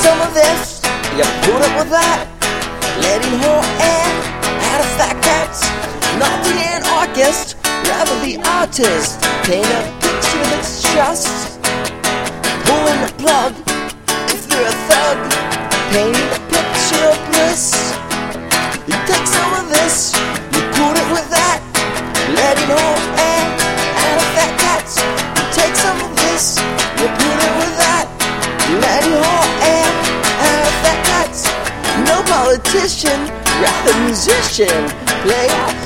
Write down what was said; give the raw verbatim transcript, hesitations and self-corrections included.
some of this, you put up with that. Letting her air out of fat cats. Not the anarchist, rather the artist. Paint a picture that's just pulling the plug. If you're a thug, paint a picture of bliss. You take some of this, you put it with that. Letting her air out of fat cats. You take some of this, you put it with that. Letting her air out of fat cats. No politician, rather musician. Play out